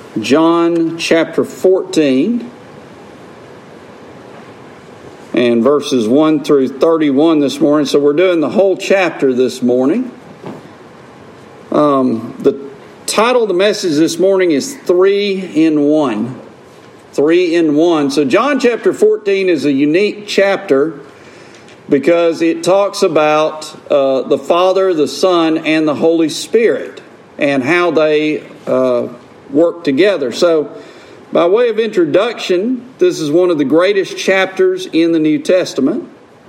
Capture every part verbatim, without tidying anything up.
John chapter fourteen and verses one through thirty-one this morning. So we're doing the whole chapter this morning. Um, the title of the message this morning is Three in One. Three in One. So John chapter fourteen is a unique chapter because it talks about uh, the Father, the Son, and the Holy Spirit and how they uh, work together. So by way of introduction, this is one of the greatest chapters in the New Testament.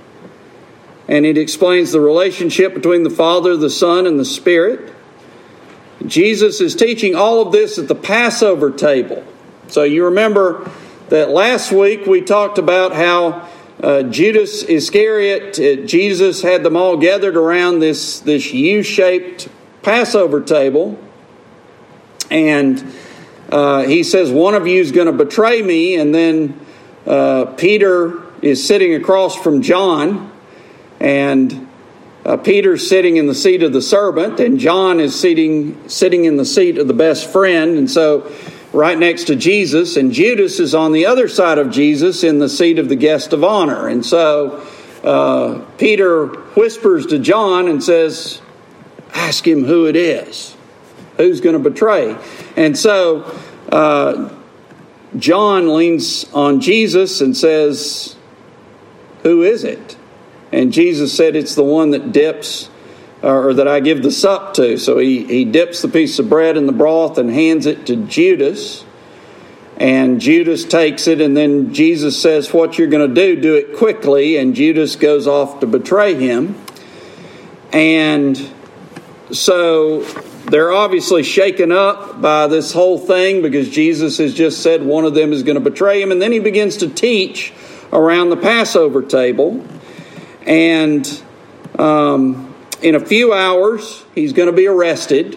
And it explains the relationship between the Father, the Son, and the Spirit. Jesus is teaching all of this at the Passover table. So you remember that last week we talked about how uh, Judas Iscariot, uh, Jesus had them all gathered around this, this U-shaped Passover table. And uh, he says, one of you is going to betray me. And then uh, Peter is sitting across from John. And uh, Peter's sitting in the seat of the servant. And John is sitting, sitting in the seat of the best friend. And so right next to Jesus. And Judas is on the other side of Jesus in the seat of the guest of honor. And so uh, Peter whispers to John and says, ask him who it is. Who's going to betray? And so uh, John leans on Jesus and says, who is it? And Jesus said, it's the one that dips, or that I give the sup to. So he, he dips the piece of bread in the broth and hands it to Judas. And Judas takes it, and then Jesus says, what you're going to do, do it quickly. And Judas goes off to betray him. And so they're obviously shaken up by this whole thing because Jesus has just said one of them is going to betray him. And then he begins to teach around the Passover table. And um, in a few hours, he's going to be arrested.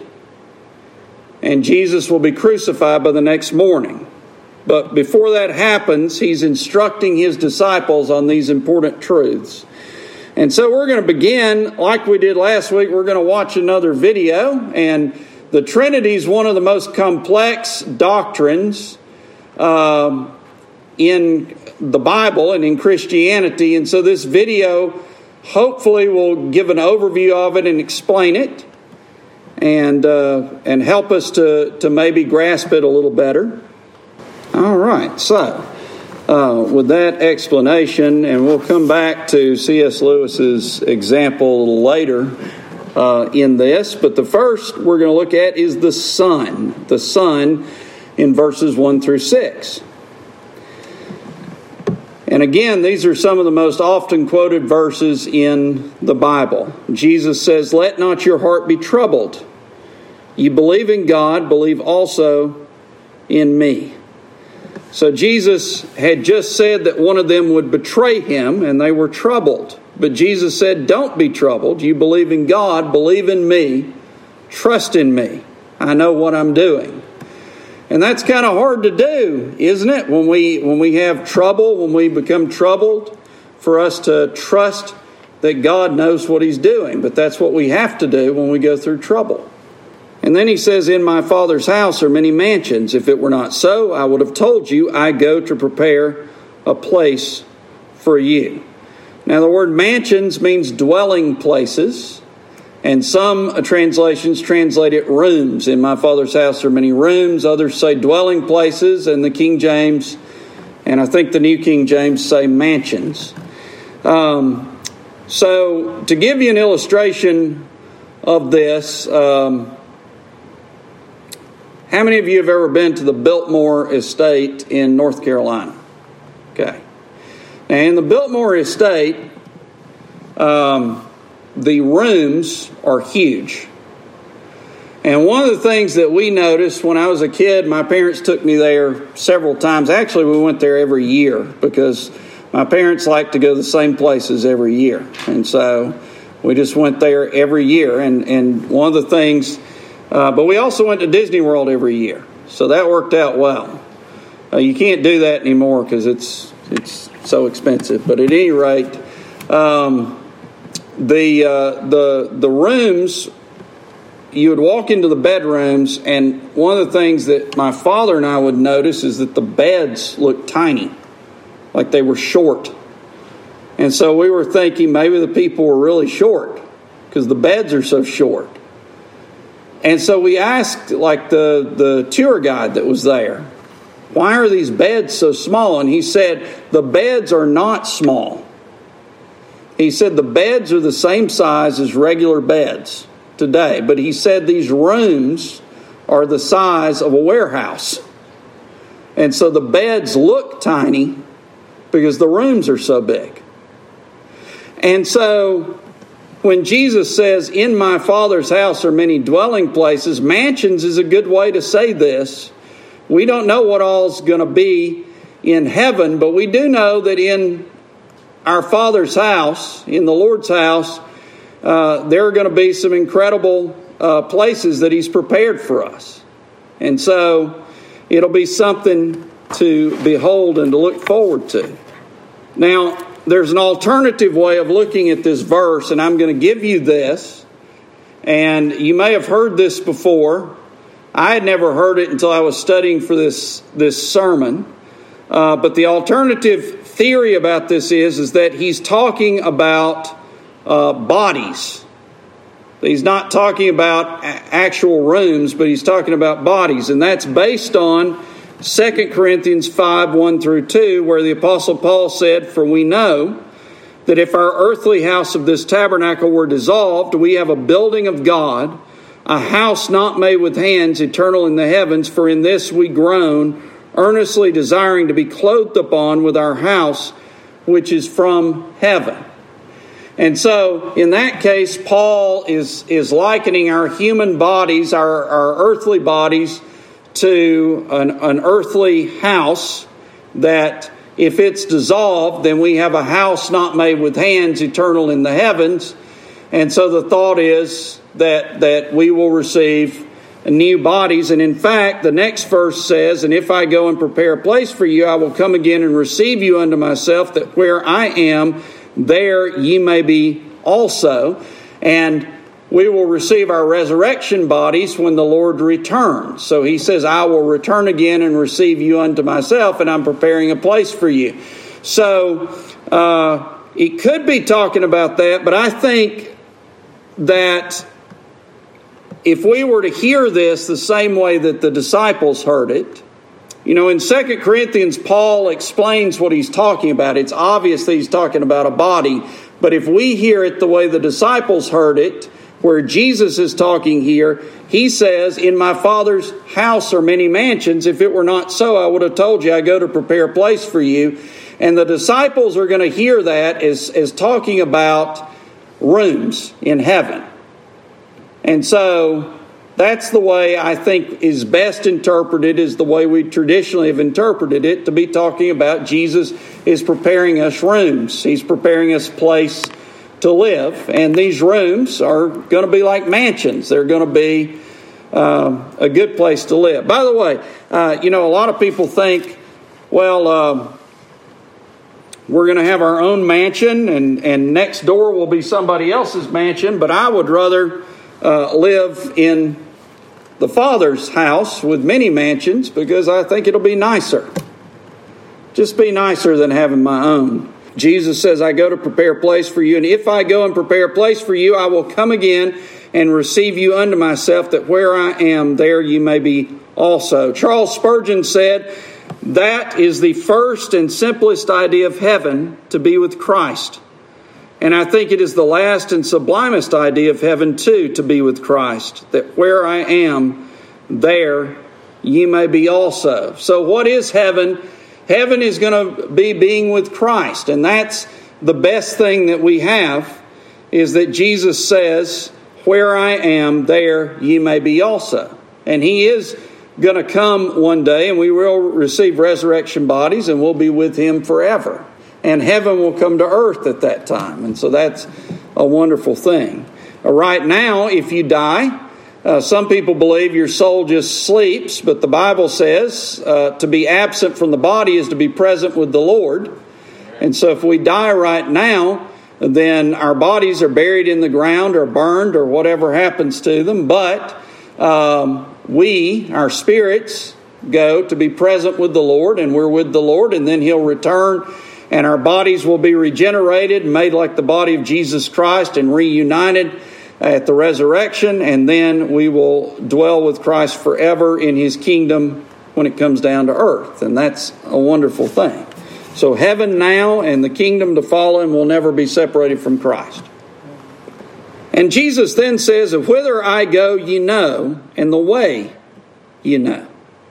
And Jesus will be crucified by the next morning. But before that happens, he's instructing his disciples on these important truths. And so we're going to begin, like we did last week, we're going to watch another video. And the Trinity is one of the most complex doctrines um, in the Bible and in Christianity. And so this video hopefully will give an overview of it and explain it. And uh, and help us to, to maybe grasp it a little better. All right, so Uh, with that explanation, and we'll come back to C S Lewis's example a little later uh, in this, but the first we're going to look at is the Son. The Son in verses one through six. And again, these are some of the most often quoted verses in the Bible. Jesus says, let not your heart be troubled. You believe in God, believe also in me. So Jesus had just said that one of them would betray him, and they were troubled. But Jesus said, don't be troubled. You believe in God, believe in me, trust in me. I know what I'm doing. And that's kind of hard to do, isn't it? When we when we have trouble, when we become troubled, for us to trust that God knows what he's doing. But that's what we have to do when we go through trouble. And then he says, in my Father's house are many mansions. If it were not so, I would have told you, I go to prepare a place for you. Now, the word mansions means dwelling places. And some translations translate it rooms. In my Father's house are many rooms. Others say dwelling places. And the King James, and I think the New King James, say mansions. Um, so, to give you an illustration of this, Um, how many of you have ever been to the Biltmore Estate in North Carolina? Okay. Now, in the Biltmore Estate, um, the rooms are huge. And one of the things that we noticed when I was a kid, my parents took me there several times. Actually, we went there every year because my parents like to go to the same places every year. And so we just went there every year. And, and one of the things... Uh, but we also went to Disney World every year, so that worked out well. Uh, you can't do that anymore because it's it's so expensive. But at any rate, um, the uh, the the rooms you would walk into the bedrooms, and one of the things that my father and I would notice is that the beds looked tiny, like they were short. And so we were thinking maybe the people were really short because the beds are so short. And so we asked, like, the, the tour guide that was there, why are these beds so small? And he said, the beds are not small. He said the beds are the same size as regular beds today. But he said these rooms are the size of a warehouse. And so the beds look tiny because the rooms are so big. And so when Jesus says, in my Father's house are many dwelling places, mansions is a good way to say this. We don't know what all's going to be in heaven, but we do know that in our Father's house, in the Lord's house, uh, there are going to be some incredible uh, places that He's prepared for us. And so it'll be something to behold and to look forward to. Now, there's an alternative way of looking at this verse, and I'm going to give you this. And you may have heard this before. I had never heard it until I was studying for this, this sermon. Uh, but the alternative theory about this is, is that he's talking about uh, bodies. He's not talking about a- actual rooms, but he's talking about bodies. And that's based on Second Corinthians five, one through two, where the Apostle Paul said, for we know that if our earthly house of this tabernacle were dissolved, we have a building of God, a house not made with hands, eternal in the heavens. For in this we groan, earnestly desiring to be clothed upon with our house, which is from heaven. And so, in that case, Paul is, is likening our human bodies, our, our earthly bodies, to an, an earthly house that if it's dissolved, then we have a house not made with hands, eternal in the heavens. And so the thought is that, that we will receive new bodies. And in fact, the next verse says, and if I go and prepare a place for you, I will come again and receive you unto myself, that where I am, there ye may be also. And we will receive our resurrection bodies when the Lord returns. So he says, I will return again and receive you unto myself, and I'm preparing a place for you. So uh, it could be talking about that, but I think that if we were to hear this the same way that the disciples heard it, you know, in Second Corinthians, Paul explains what he's talking about. It's obvious that he's talking about a body, but if we hear it the way the disciples heard it, where Jesus is talking here, he says, in my Father's house are many mansions. If it were not so, I would have told you I go to prepare a place for you. And the disciples are going to hear that as, as talking about rooms in heaven. And so that's the way I think is best interpreted, is the way we traditionally have interpreted it, to be talking about Jesus is preparing us rooms. He's preparing us a place to live. And these rooms are going to be like mansions. They're going to be um, a good place to live. By the way, uh, you know, a lot of people think, well, uh, we're going to have our own mansion, and, and next door will be somebody else's mansion, but I would rather uh, live in the Father's house with many mansions, because I think it'll be nicer. Just be nicer than having my own. Jesus says, I go to prepare a place for you, and if I go and prepare a place for you, I will come again and receive you unto myself, that where I am, there you may be also. Charles Spurgeon said, that is the first and simplest idea of heaven, to be with Christ. And I think it is the last and sublimest idea of heaven too, to be with Christ, that where I am, there ye may be also. So what is heaven? Heaven is going to be being with Christ. And that's the best thing that we have, is that Jesus says, where I am, there ye may be also. And He is going to come one day, and we will receive resurrection bodies, and we'll be with Him forever. And heaven will come to earth at that time. And so that's a wonderful thing. Uh, right now, if you die, uh, some people believe your soul just sleeps, but the Bible says uh, to be absent from the body is to be present with the Lord. And so if we die right now, then our bodies are buried in the ground or burned or whatever happens to them. But um, we, our spirits, go to be present with the Lord, and we're with the Lord, and then He'll return, and our bodies will be regenerated and made like the body of Jesus Christ and reunited at the resurrection, and then we will dwell with Christ forever in His kingdom when it comes down to earth. And that's a wonderful thing. So heaven now and the kingdom to follow, and we'll never be separated from Christ. And Jesus then says, "If whither I go ye know, and the way ye know."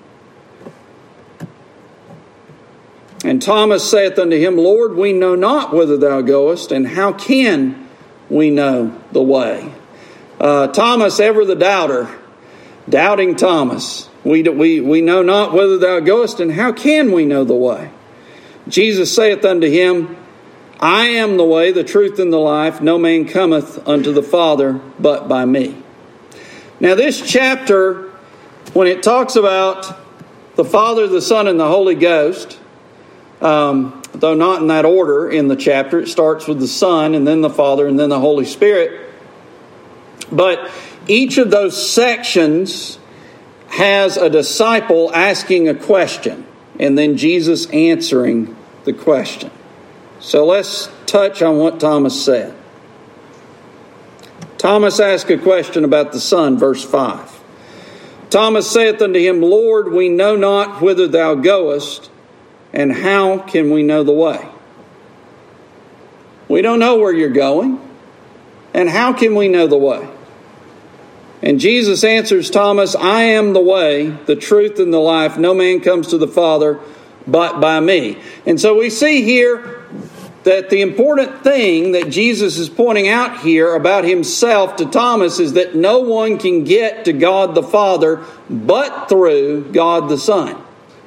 And Thomas saith unto Him, "Lord, we know not whither Thou goest, and how can we know the way?" Uh, Thomas, ever the doubter, doubting Thomas. We, we, we know not whither Thou goest, and how can we know the way? Jesus saith unto him, "I am the way, the truth, and the life. No man cometh unto the Father but by me." Now this chapter, when it talks about the Father, the Son, and the Holy Ghost, um, though not in that order in the chapter, it starts with the Son, and then the Father, and then the Holy Spirit. But each of those sections has a disciple asking a question, and then Jesus answering the question. So let's touch on what Thomas said. Thomas asked a question about the Son, verse five. Thomas saith unto Him, "Lord, we know not whither Thou goest, and how can we know the way?" We don't know where you're going, and how can we know the way? And Jesus answers Thomas, "I am the way, the truth, and the life. No man comes to the Father but by me." And so we see here that the important thing that Jesus is pointing out here about Himself to Thomas is that no one can get to God the Father but through God the Son.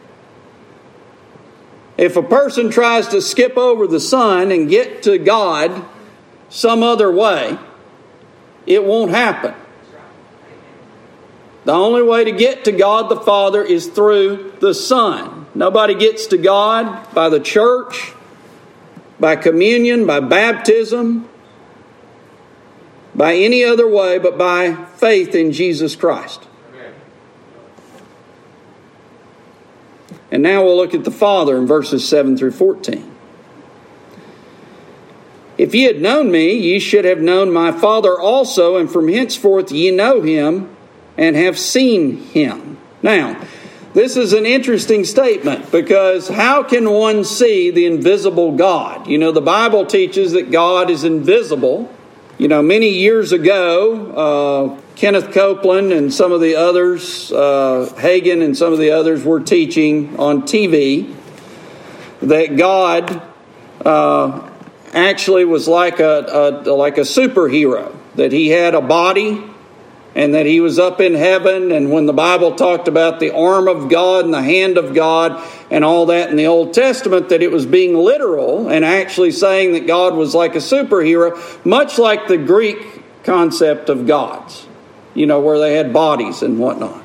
If a person tries to skip over the Son and get to God some other way, it won't happen. The only way to get to God the Father is through the Son. Nobody gets to God by the church, by communion, by baptism, by any other way but by faith in Jesus Christ. And now we'll look at the Father in verses seven through fourteen. "If ye had known me, ye should have known my Father also, and from henceforth ye know Him, and have seen Him." Now, this is an interesting statement, because how can one see the invisible God? You know, the Bible teaches that God is invisible. You know, many years ago, uh, Kenneth Copeland and some of the others, uh, Hagin and some of the others were teaching on T V that God uh, actually was like a, a like a superhero, that He had a body, and that He was up in heaven. And when the Bible talked about the arm of God and the hand of God and all that in the Old Testament, that it was being literal and actually saying that God was like a superhero, much like the Greek concept of gods, you know, where they had bodies and whatnot.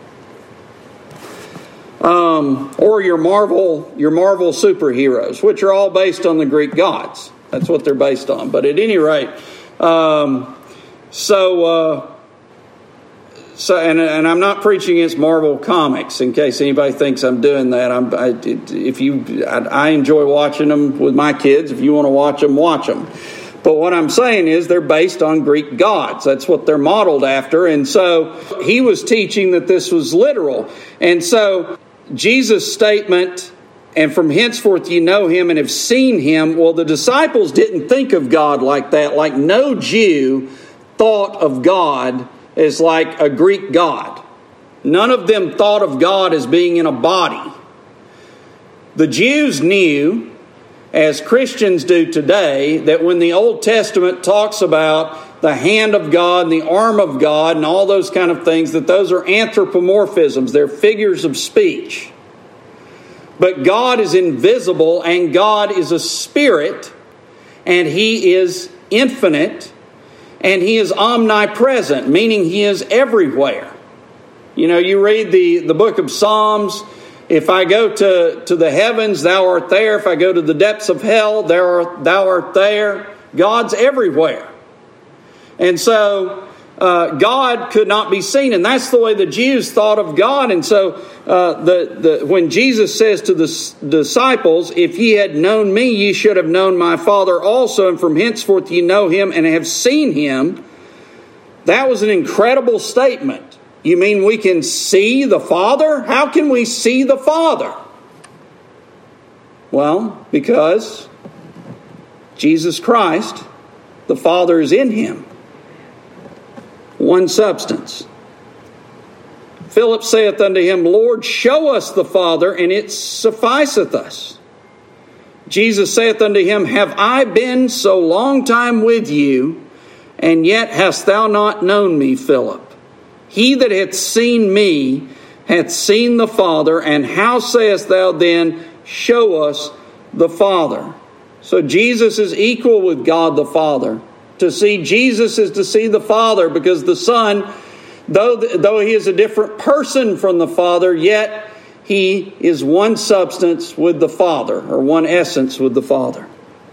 Um, or your Marvel, your Marvel superheroes, which are all based on the Greek gods. That's what they're based on. But at any rate, um, so... Uh, So, and, and I'm not preaching against Marvel Comics, in case anybody thinks I'm doing that. I'm, I, if you, I, I enjoy watching them with my kids. If you want to watch them, watch them. But what I'm saying is they're based on Greek gods. That's what they're modeled after. And so he was teaching that this was literal. And so Jesus' statement, "And from henceforth you know Him and have seen Him," well, the disciples didn't think of God like that. Like no Jew thought of God as like a Greek god. None of them thought of God as being in a body. The Jews knew, as Christians do today, that when the Old Testament talks about the hand of God and the arm of God and all those kind of things, that those are anthropomorphisms. They're figures of speech. But God is invisible, and God is a spirit, and He is infinite, and He is omnipresent, meaning He is everywhere. You know, you read the, the book of Psalms. If I go to, to the heavens, Thou art there. If I go to the depths of hell, there are, Thou art there. God's everywhere. And so uh, God could not be seen. And that's the way the Jews thought of God. And so uh, the, the when Jesus says to the s- disciples, if ye had known me, ye should have known my Father also. And from henceforth ye know him and have seen him. That was an incredible statement. You mean we can see the Father? How can we see the Father? Well, because Jesus Christ, the Father is in him. One substance. Philip saith unto him, Lord, show us the Father, and it sufficeth us. Jesus saith unto him, have I been so long time with you, and yet hast thou not known me, Philip? He that hath seen me hath seen the Father, and how sayest thou then, show us the Father? So Jesus is equal with God the Father. To see Jesus is to see the Father, because the Son, though, though he is a different person from the Father, yet he is one substance with the Father, or one essence with the Father.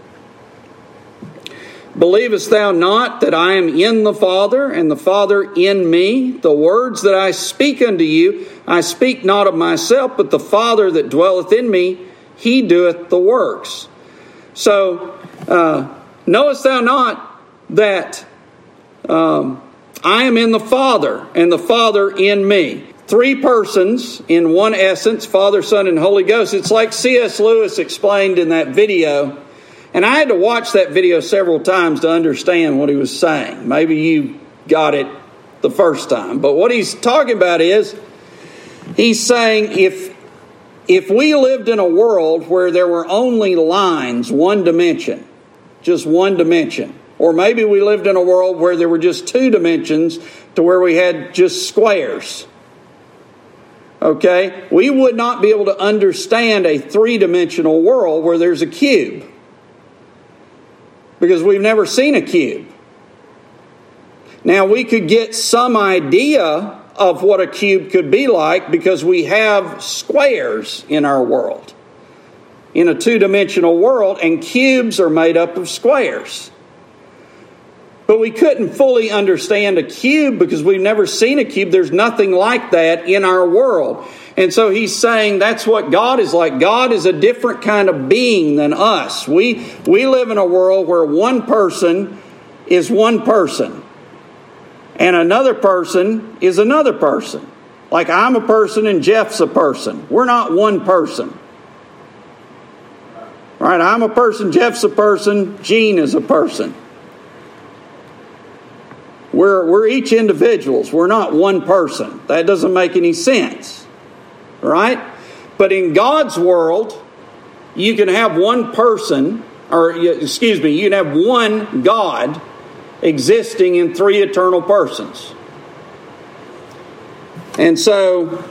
Believest thou not that I am in the Father, and the Father in me? The words that I speak unto you, I speak not of myself, but the Father that dwelleth in me, he doeth the works. So, uh, knowest thou not that um, I am in the Father, and the Father in me? Three persons in one essence, Father, Son, and Holy Ghost. It's like C S Lewis explained in that video. And I had to watch that video several times to understand what he was saying. Maybe you got it the first time. But what he's talking about is, he's saying if, if we lived in a world where there were only lines, one dimension, just one dimension, or maybe we lived in a world where there were just two dimensions to where we had just squares, okay, we would not be able to understand a three-dimensional world where there's a cube. Because we've never seen a cube. Now, we could get some idea of what a cube could be like because we have squares in our world. In a two-dimensional world, and cubes are made up of squares. But we couldn't fully understand a cube because we've never seen a cube. There's nothing like that in our world. And so he's saying that's what God is like. God is a different kind of being than us. We, we live in a world where one person is one person, and another person is another person. Like I'm a person and Jeff's a person. We're not one person. Right? I'm a person, Jeff's a person, Gene is a person. We're, we're each individuals. We're not one person. That doesn't make any sense. Right? But in God's world, you can have one person, or excuse me, you can have one God existing in three eternal persons. And so,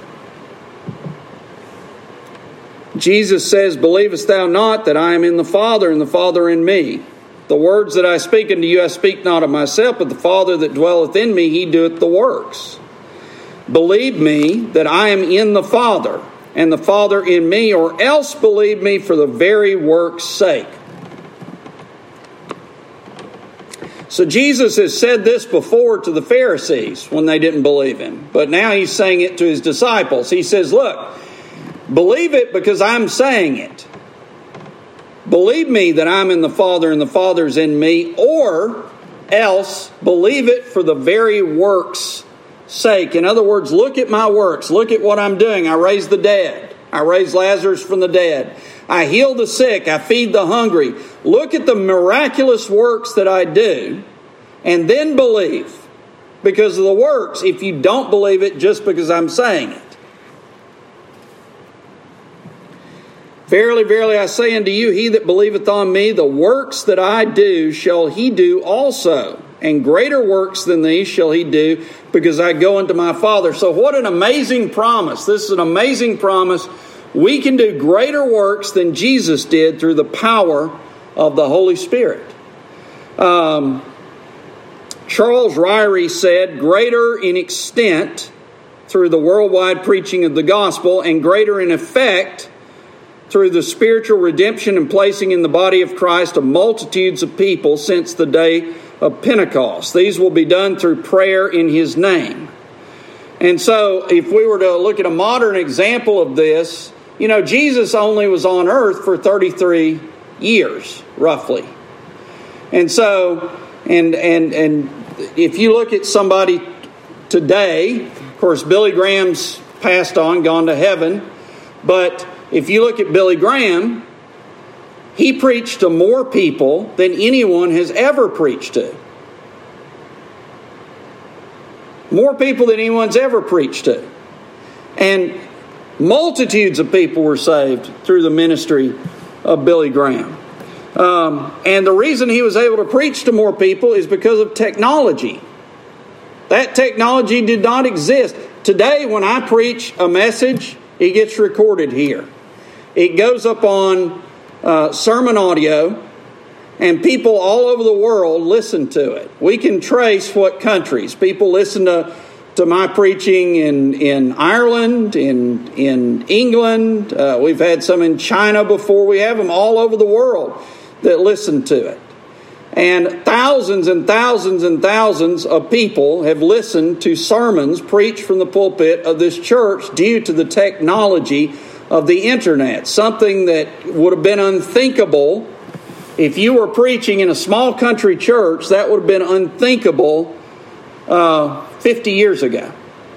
Jesus says, believest thou not that I am in the Father, and the Father in me? The words that I speak unto you, I speak not of myself, but the Father that dwelleth in me, he doeth the works. Believe me that I am in the Father, and the Father in me, or else believe me for the very work's sake. So Jesus has said this before to the Pharisees when they didn't believe him. But now he's saying it to his disciples. He says, look, believe it because I'm saying it. Believe me that I'm in the Father and the Father's in me, or else believe it for the very work's sake. In other words, look at my works. Look at what I'm doing. I raise the dead. I raise Lazarus from the dead. I heal the sick. I feed the hungry. Look at the miraculous works that I do, and then believe because of the works, if you don't believe it just because I'm saying it. Verily, verily, I say unto you, he that believeth on me, the works that I do shall he do also. And greater works than these shall he do, because I go unto my Father. So what an amazing promise. This is an amazing promise. We can do greater works than Jesus did through the power of the Holy Spirit. Um, Charles Ryrie said, greater in extent through the worldwide preaching of the gospel, and greater in effect through the spiritual redemption and placing in the body of Christ of multitudes of people since the day of Pentecost. These will be done through prayer in His name. And so if we were to look at a modern example of this, you know, Jesus only was on earth for thirty-three years, roughly. And so, and and and if you look at somebody today, of course, Billy Graham's passed on, gone to heaven, but if you look at Billy Graham, he preached to more people than anyone has ever preached to. More people than anyone's ever preached to. And multitudes of people were saved through the ministry of Billy Graham. Um, and the reason he was able to preach to more people is because of technology. That technology did not exist. Today, when I preach a message, it gets recorded here. It goes up on uh, sermon audio, and people all over the world listen to it. We can trace what countries. People listen to, to my preaching in, in Ireland, in, in England. Uh, we've had some in China before. We have them all over the world that listen to it. And thousands and thousands and thousands of people have listened to sermons preached from the pulpit of this church due to the technology of the internet. Something that would have been unthinkable if you were preaching in a small country church. That would have been unthinkable uh, fifty years ago.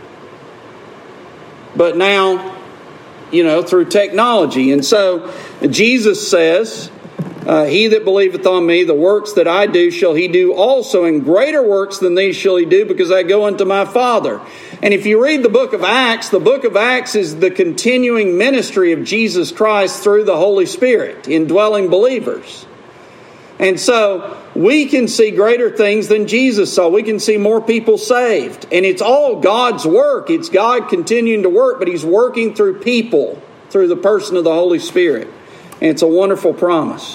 But now, you know, through technology. And so Jesus says, Uh, he that believeth on me, the works that I do shall he do also, and greater works than these shall he do, because I go unto my Father. And if you read the book of Acts, the book of Acts is the continuing ministry of Jesus Christ through the Holy Spirit, indwelling believers. And so we can see greater things than Jesus saw. We can see more people saved. And it's all God's work. It's God continuing to work, but He's working through people, through the person of the Holy Spirit. And it's a wonderful promise.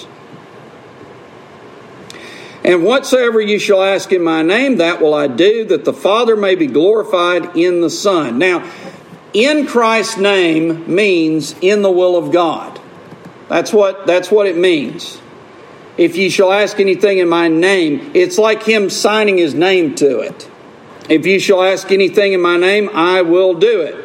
And whatsoever you shall ask in my name, that will I do, that the Father may be glorified in the Son. Now, in Christ's name means in the will of God. That's what, that's what it means. If you shall ask anything in my name, it's like Him signing His name to it. If you shall ask anything in my name, I will do it.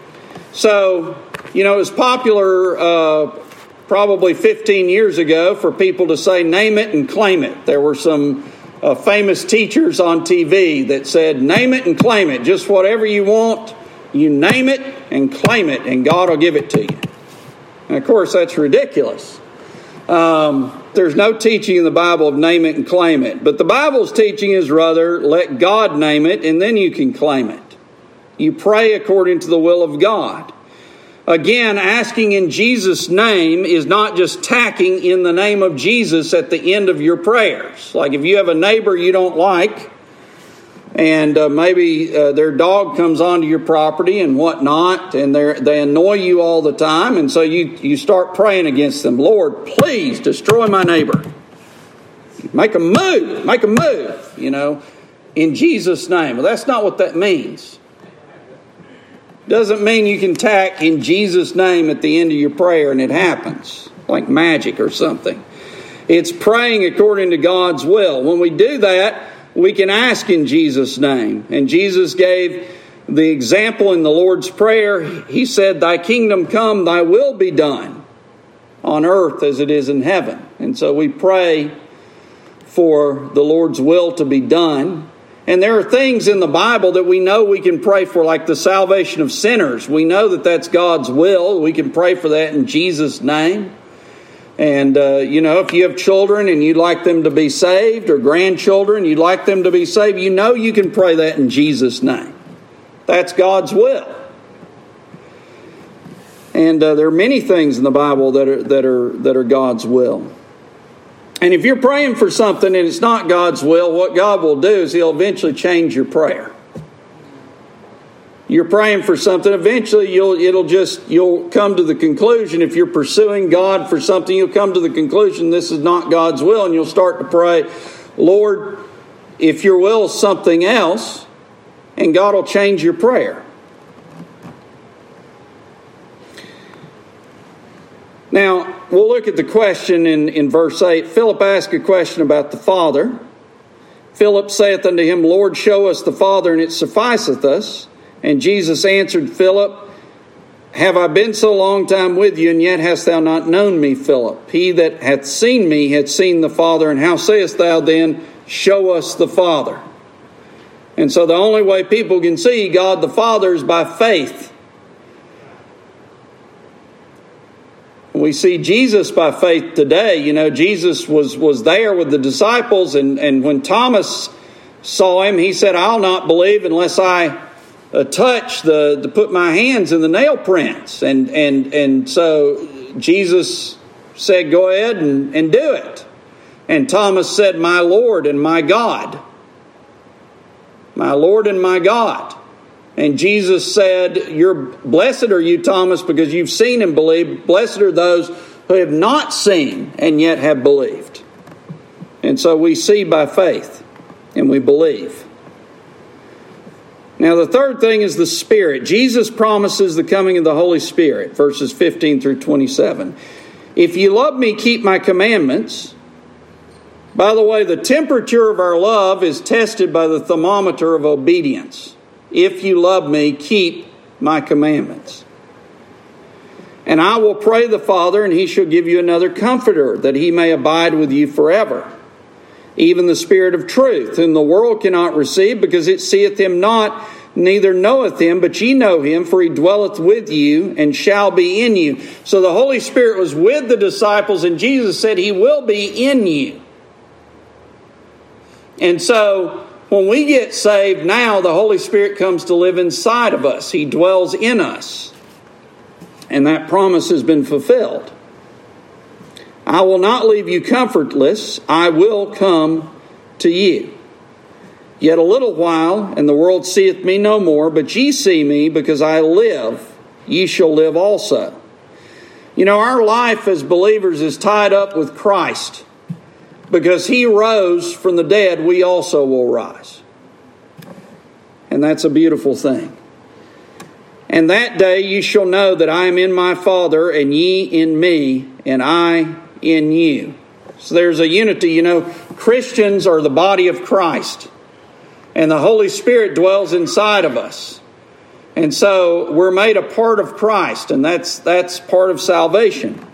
So, you know, it's popular uh, probably fifteen years ago for people to say, name it and claim it. There were some uh, famous teachers on T V that said, name it and claim it. Just whatever you want, you name it and claim it, and God will give it to you. And of course, that's ridiculous. Um, there's no teaching in the Bible of name it and claim it. But the Bible's teaching is rather, let God name it, and then you can claim it. You pray according to the will of God. Again, asking in Jesus' name is not just tacking in the name of Jesus at the end of your prayers. Like if you have a neighbor you don't like, and uh, maybe uh, their dog comes onto your property and whatnot, and they they annoy you all the time, and so you, you start praying against them. Lord, please destroy my neighbor. Make a move, make a move, you know, in Jesus' name. Well, that's not what that means. Doesn't mean you can tack in Jesus' name at the end of your prayer and it happens, like magic or something. It's praying according to God's will. When we do that, we can ask in Jesus' name. And Jesus gave the example in the Lord's Prayer. He said, thy kingdom come, thy will be done on earth as it is in heaven. And so we pray for the Lord's will to be done. And there are things in the Bible that we know we can pray for, like the salvation of sinners. We know that that's God's will. We can pray for that in Jesus' name. And, uh, you know, if you have children and you'd like them to be saved, or grandchildren, you'd like them to be saved, you know you can pray that in Jesus' name. That's God's will. And uh, there are many things in the Bible that are that are that are God's will. And if you're praying for something and it's not God's will, what God will do is He'll eventually change your prayer. You're praying for something, eventually you'll it'll just you'll come to the conclusion, if you're pursuing God for something, you'll come to the conclusion this is not God's will, and you'll start to pray, Lord, if your will is something else, and God will change your prayer. Now, we'll look at the question in, in verse eight. Philip asked a question about the Father. Philip saith unto him, Lord, show us the Father, and it sufficeth us. And Jesus answered Philip, Have I been so long time with you, and yet hast thou not known me, Philip? He that hath seen me hath seen the Father, and how sayest thou then, show us the Father? And so the only way people can see God the Father is by faith. We see Jesus by faith today. You know, Jesus was, was there with the disciples, and, and when Thomas saw him, he said, I'll not believe unless I uh, touch the, to put my hands in the nail prints. And, and, and so Jesus said, go ahead and, and do it. And Thomas said, my Lord and my God. My Lord and my God. And Jesus said, You're blessed are you, Thomas, because you've seen and believed. Blessed are those who have not seen and yet have believed. And so we see by faith and we believe. Now the third thing is the Spirit. Jesus promises the coming of the Holy Spirit, verses fifteen through twenty-seven. If you love me, keep my commandments. By the way, the temperature of our love is tested by the thermometer of obedience. If you love me, keep my commandments. And I will pray the Father, and he shall give you another comforter, that he may abide with you forever. Even the Spirit of truth, whom the world cannot receive, because it seeth him not, neither knoweth him, but ye know him, for he dwelleth with you, and shall be in you. So the Holy Spirit was with the disciples, and Jesus said he will be in you. And so when we get saved now, the Holy Spirit comes to live inside of us. He dwells in us. And that promise has been fulfilled. I will not leave you comfortless. I will come to you. Yet a little while, and the world seeth me no more, but ye see me, because I live, ye shall live also. You know, our life as believers is tied up with Christ. Because he rose from the dead, we also will rise. And that's a beautiful thing. And that day you shall know that I am in my Father, and ye in me, and I in you. So there's a unity. You know, Christians are the body of Christ. And the Holy Spirit dwells inside of us. And so we're made a part of Christ, and that's that's part of salvation.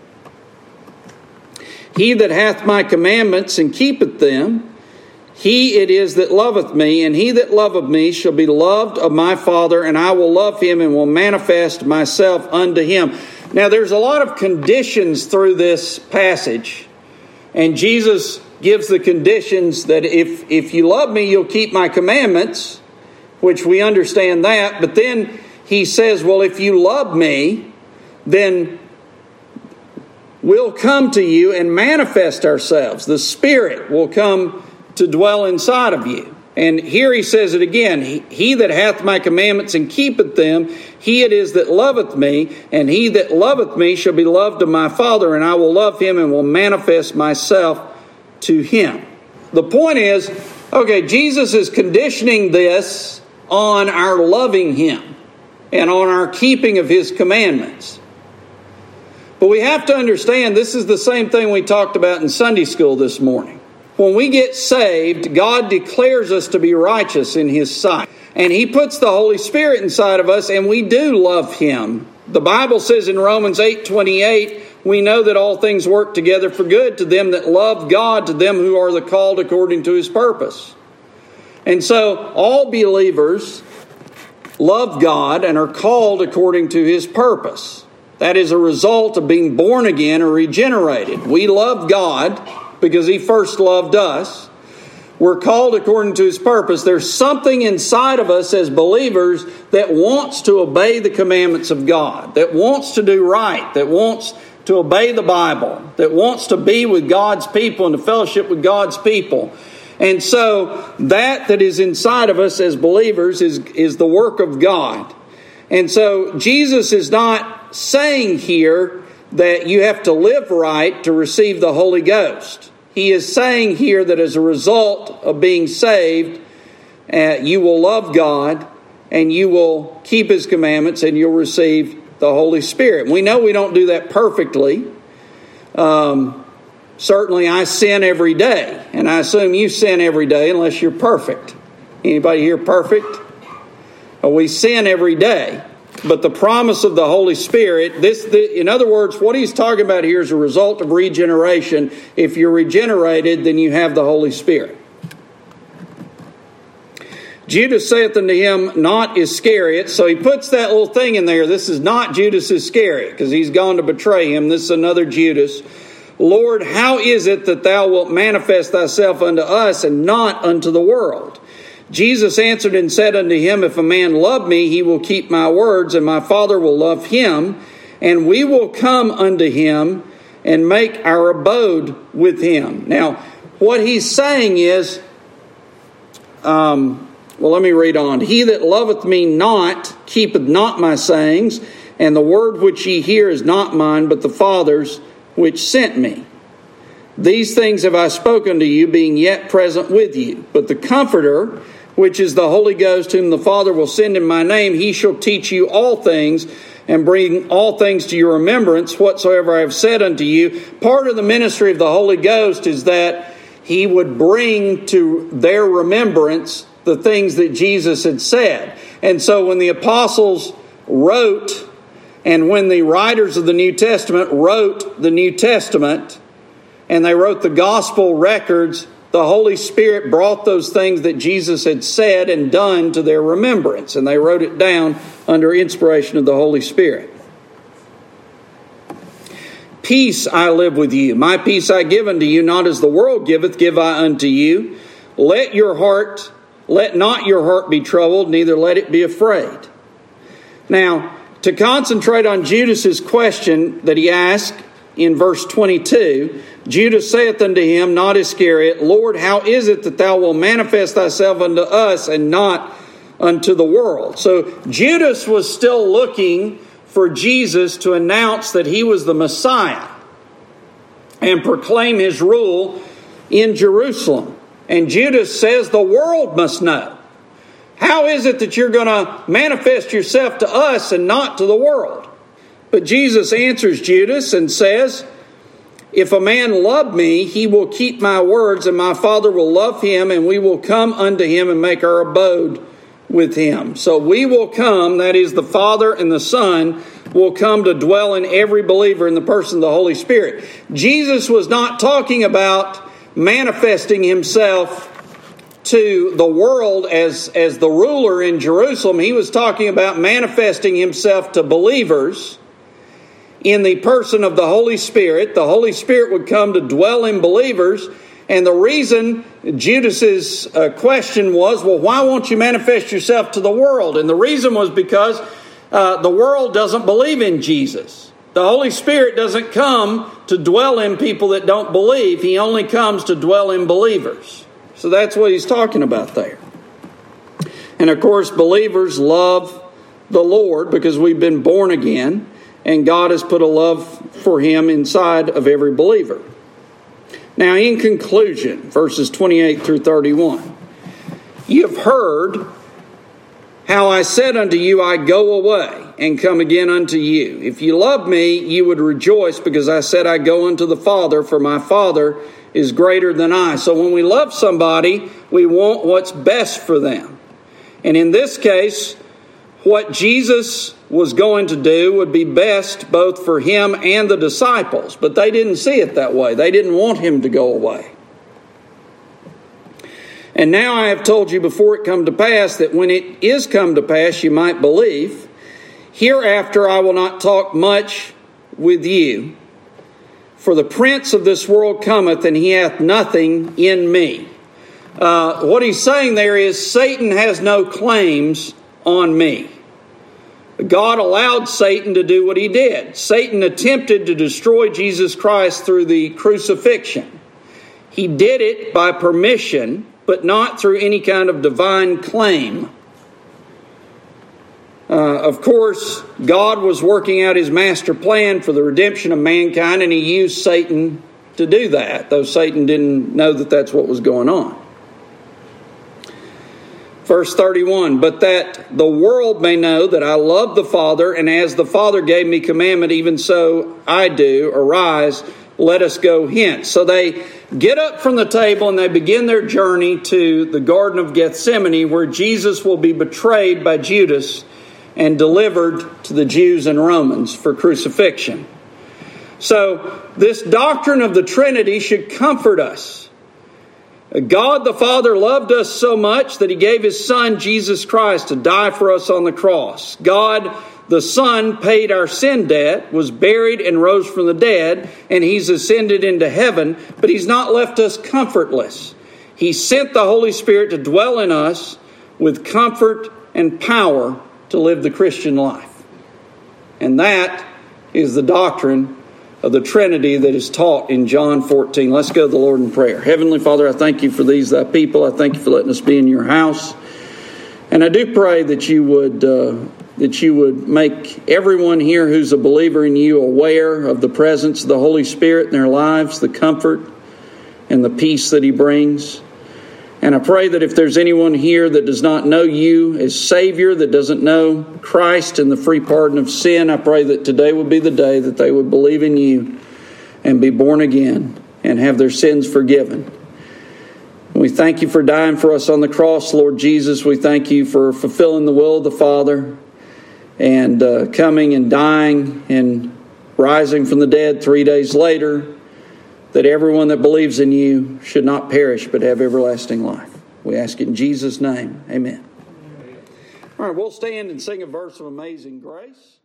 He that hath my commandments and keepeth them, he it is that loveth me, and he that loveth me shall be loved of my Father, and I will love him and will manifest myself unto him. Now there's a lot of conditions through this passage, and Jesus gives the conditions that if, if you love me, you'll keep my commandments, which we understand that, but then he says, well, if you love me, then we'll come to you and manifest ourselves. The Spirit will come to dwell inside of you. And here he says it again. He, he that hath my commandments and keepeth them, he it is that loveth me, and he that loveth me shall be loved of my Father, and I will love him and will manifest myself to him. The point is, okay, Jesus is conditioning this on our loving him and on our keeping of his commandments. But we have to understand this is the same thing we talked about in Sunday school this morning. When we get saved, God declares us to be righteous in his sight. And he puts the Holy Spirit inside of us, and we do love him. The Bible says in Romans eight twenty-eight, we know that all things work together for good to them that love God, to them who are the called according to his purpose. And so all believers love God and are called according to his purpose. That is a result of being born again or regenerated. We love God because he first loved us. We're called according to his purpose. There's something inside of us as believers that wants to obey the commandments of God, that wants to do right, that wants to obey the Bible, that wants to be with God's people and to fellowship with God's people. And so that that is inside of us as believers is, is the work of God. And so Jesus is not saying here that you have to live right to receive the Holy Ghost. He is saying here that as a result of being saved, uh, you will love God and you will keep his commandments and you'll receive the Holy Spirit. We know we don't do that perfectly. Um, certainly I sin every day, and I assume you sin every day unless you're perfect. Anybody here perfect? Well, we sin every day. But the promise of the Holy Spirit, this, the, in other words, what he's talking about here is a result of regeneration. If you're regenerated, then you have the Holy Spirit. Judas saith unto him, not Iscariot. So he puts that little thing in there. This is not Judas Iscariot, because he's gone to betray him. This is another Judas. Lord, how is it that thou wilt manifest thyself unto us and not unto the world? Jesus answered and said unto him, if a man love me, he will keep my words, and my Father will love him, and we will come unto him and make our abode with him. Now, what he's saying is, um, well, let me read on. He that loveth me not keepeth not my sayings, and the word which ye hear is not mine, but the Father's which sent me. These things have I spoken to you, being yet present with you. But the Comforter, which is the Holy Ghost, whom the Father will send in my name, he shall teach you all things, and bring all things to your remembrance, whatsoever I have said unto you. Part of the ministry of the Holy Ghost is that he would bring to their remembrance the things that Jesus had said. And so when the apostles wrote, and when the writers of the New Testament wrote the New Testament, and they wrote the gospel records, the Holy Spirit brought those things that Jesus had said and done to their remembrance, and they wrote it down under inspiration of the Holy Spirit. Peace I live with you. My peace I give unto you, not as the world giveth, give I unto you. Let your heart, let not your heart be troubled, neither let it be afraid. Now, to concentrate on Judas's question that he asked in verse twenty-two, Judas saith unto him, not Iscariot, Lord, how is it that thou wilt manifest thyself unto us and not unto the world? So Judas was still looking for Jesus to announce that he was the Messiah and proclaim his rule in Jerusalem. And Judas says the world must know. How is it that you're going to manifest yourself to us and not to the world? But Jesus answers Judas and says, if a man love me, he will keep my words, and my Father will love him, and we will come unto him and make our abode with him. So we will come, that is the Father and the Son, will come to dwell in every believer in the person of the Holy Spirit. Jesus was not talking about manifesting himself to the world as, as the ruler in Jerusalem. He was talking about manifesting himself to believers in the person of the Holy Spirit. The Holy Spirit would come to dwell in believers. And the reason Judas's uh, question was, well, why won't you manifest yourself to the world? And the reason was because uh, the world doesn't believe in Jesus. The Holy Spirit doesn't come to dwell in people that don't believe. He only comes to dwell in believers. So that's what he's talking about there. And of course, believers love the Lord because we've been born again, and God has put a love for him inside of every believer. Now, in conclusion, verses twenty-eight through thirty-one. You have heard how I said unto you, I go away and come again unto you. If you love me, you would rejoice, because I said I go unto the Father, for my Father is greater than I. So when we love somebody, we want what's best for them. And in this case, what Jesus was going to do would be best both for him and the disciples. But they didn't see it that way. They didn't want him to go away. And now I have told you before it come to pass, that when it is come to pass, you might believe. Hereafter I will not talk much with you. For the prince of this world cometh, and he hath nothing in me. Uh, what he's saying there is Satan has no claims on me. God allowed Satan to do what he did. Satan attempted to destroy Jesus Christ through the crucifixion. He did it by permission, but not through any kind of divine claim. Uh, of course, God was working out his master plan for the redemption of mankind, and he used Satan to do that, though Satan didn't know that that's what was going on. Verse thirty-one, but that the world may know that I love the Father, and as the Father gave me commandment, even so I do. Arise, let us go hence. So they get up from the table and they begin their journey to the Garden of Gethsemane, where Jesus will be betrayed by Judas and delivered to the Jews and Romans for crucifixion. So this doctrine of the Trinity should comfort us. God the Father loved us so much that He gave His Son, Jesus Christ, to die for us on the cross. God the Son paid our sin debt, was buried and rose from the dead, and He's ascended into heaven, but He's not left us comfortless. He sent the Holy Spirit to dwell in us with comfort and power to live the Christian life. And that is the doctrine of the Trinity that is taught in John fourteen. Let's go to the Lord in prayer. Heavenly Father, I thank You for these thy people. I thank You for letting us be in Your house. And I do pray that You would uh, that You would make everyone here who's a believer in You aware of the presence of the Holy Spirit in their lives, the comfort and the peace that He brings. And I pray that if there's anyone here that does not know You as Savior, that doesn't know Christ and the free pardon of sin, I pray that today would be the day that they would believe in You and be born again and have their sins forgiven. We thank You for dying for us on the cross, Lord Jesus. We thank You for fulfilling the will of the Father and uh, coming and dying and rising from the dead three days later, that everyone that believes in You should not perish but have everlasting life. We ask it in Jesus' name. Amen. All right, we'll stand and sing a verse of Amazing Grace.